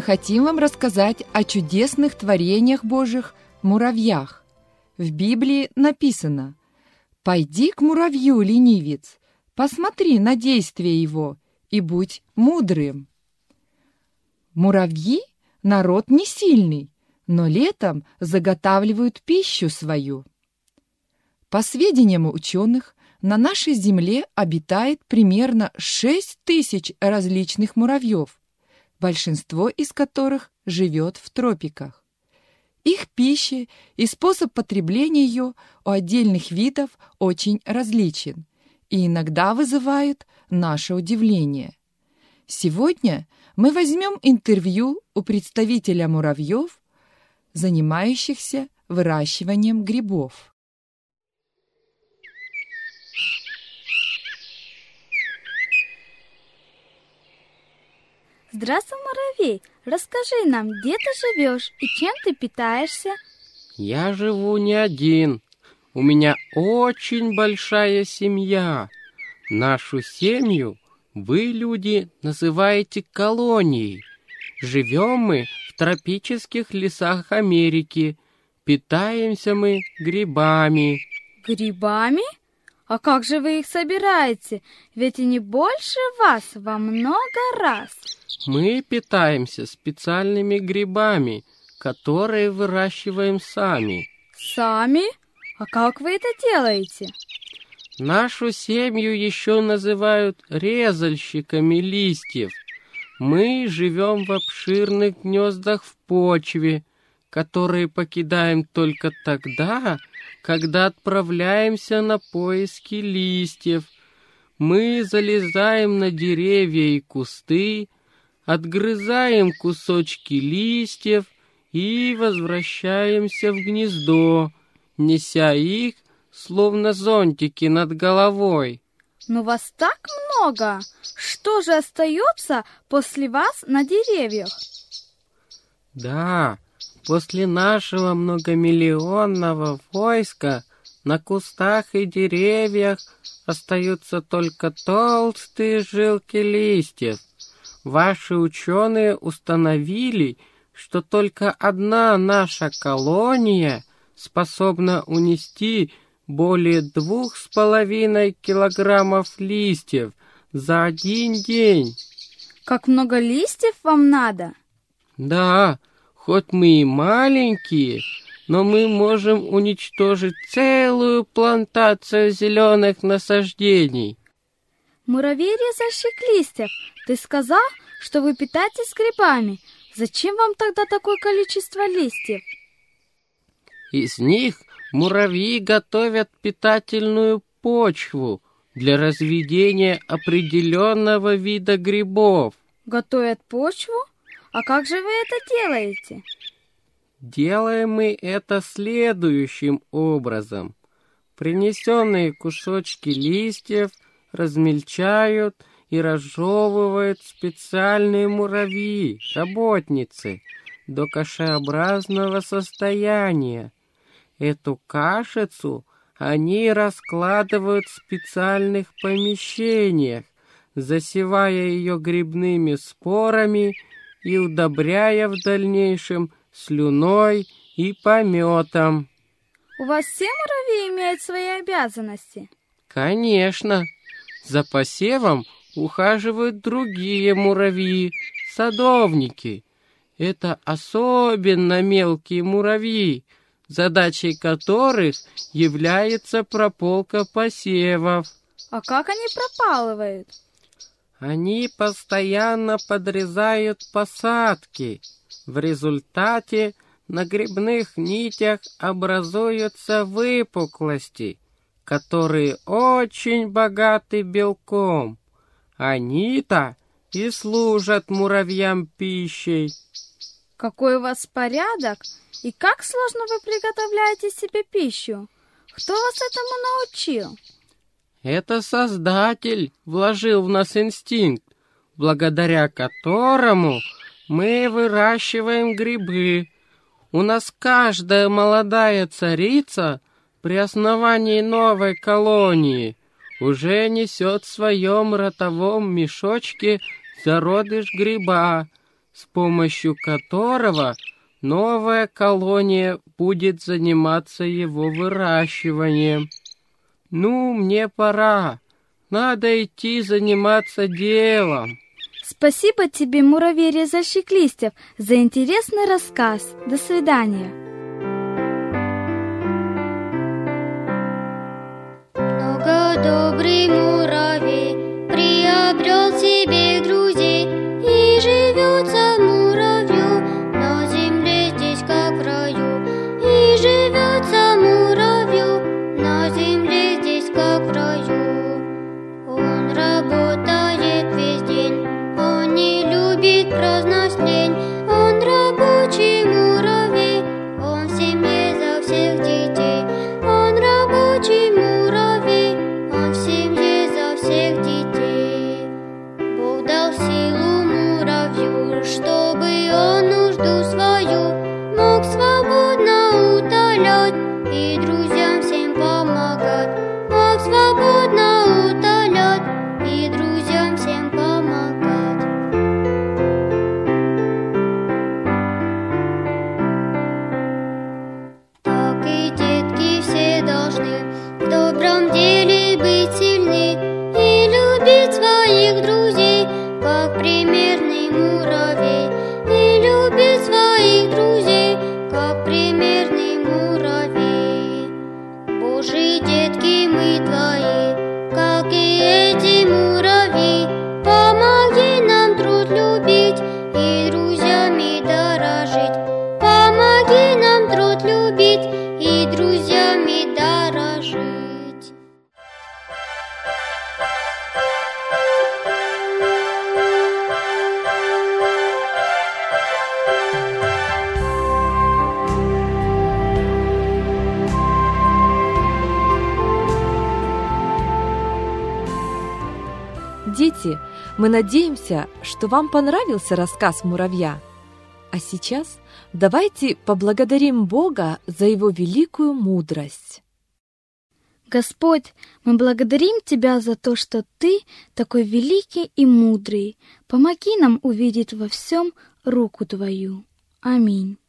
хотим вам рассказать о чудесных творениях Божьих муравьях. В Библии написано: «Пойди к муравью, ленивец, посмотри на действие его и будь мудрым». Муравьи – народ не сильный, но летом заготавливают пищу свою. По сведениям ученых, на нашей Земле обитает примерно 6000 различных муравьев, большинство из которых живет в тропиках. Их пища и способ потребления ее у отдельных видов очень различен и иногда вызывают наше удивление. Сегодня мы возьмем интервью у представителя муравьев, занимающихся выращиванием грибов. Здравствуй, муравей! Расскажи нам, где ты живешь и чем ты питаешься? Я живу не один. У меня очень большая семья. Нашу семью вы, люди, называете колонией. Живем мы в тропических лесах Америки. Питаемся мы грибами. Грибами? А как же вы их собираете? Ведь они больше вас во много раз. Мы питаемся специальными грибами, которые выращиваем сами. Сами? А как вы это делаете? Нашу семью еще называют резальщиками листьев. Мы живем в обширных гнездах в почве, которые покидаем только тогда, когда отправляемся на поиски листьев. Мы залезаем на деревья и кусты, отгрызаем кусочки листьев и возвращаемся в гнездо, неся их, словно зонтики над головой. Но вас так много! Что же остается после вас на деревьях? Да, после нашего многомиллионного войска на кустах и деревьях остаются только толстые жилки листьев. Ваши ученые установили, что только одна наша колония способна унести более 2,5 килограммов листьев за один день. Как много листьев вам надо? Да, хоть мы и маленькие, но мы можем уничтожить целую плантацию зеленых насаждений. Муравей-резальщик листьев, ты сказал, что вы питаетесь грибами. Зачем вам тогда такое количество листьев? Из них муравьи готовят питательную почву для разведения определенного вида грибов. Готовят почву? А как же вы это делаете? Делаем мы это следующим образом. Принесенные кусочки листьев размельчают и разжевывают специальные муравьи, работницы, до кашеобразного состояния. Эту кашицу они раскладывают в специальных помещениях, засевая ее грибными спорами и удобряя в дальнейшем слюной и пометом. У вас все муравьи имеют свои обязанности? Конечно. За посевом ухаживают другие муравьи, садовники. Это особенно мелкие муравьи, задачей которых является прополка посевов. А как они пропалывают? Они постоянно подрезают посадки. В результате на грибных нитях образуются выпуклости, которые очень богаты белком. Они-то и служат муравьям пищей. Какой у вас порядок и как сложно вы приготовляете себе пищу? Кто вас этому научил? Это Создатель вложил в нас инстинкт, благодаря которому мы выращиваем грибы. У нас каждая молодая царица при основании новой колонии уже несет в своем ротовом мешочке зародыш гриба, с помощью которого новая колония будет заниматься его выращиванием. Ну, мне пора. Надо идти заниматься делом. Спасибо тебе, муравей-резальщик листьев, за интересный рассказ. До свидания. Добрый муравей приобрел себе друзей и живется муравью на земле здесь как в раю. И живется муравью на земле здесь как в раю. Он работает весь день, он не любит праздность лень. Он рабочий муравей, он в семье за всех детей. Он рабочий муравей, он в семье за всех детей. Бог дал силу муравью, чтобы он нужду свою мог свободно утолять и друзьям всем помогать. Мог свободно утолять и друзьям всем помогать. Так и детки все должны в добром деле быть сильны и любить своих друзей, как примерный муравей. И любить своих друзей, как примерный муравей. Божьи детки мы твои, как и эти муравьи. Помоги нам труд любить и друзьями дорожить. Помоги нам труд любить и друзьями дорожить. Дети, мы надеемся, что вам понравился рассказ муравья. А сейчас давайте поблагодарим Бога за Его великую мудрость. Господь, мы благодарим Тебя за то, что Ты такой великий и мудрый. Помоги нам увидеть во всем руку Твою. Аминь.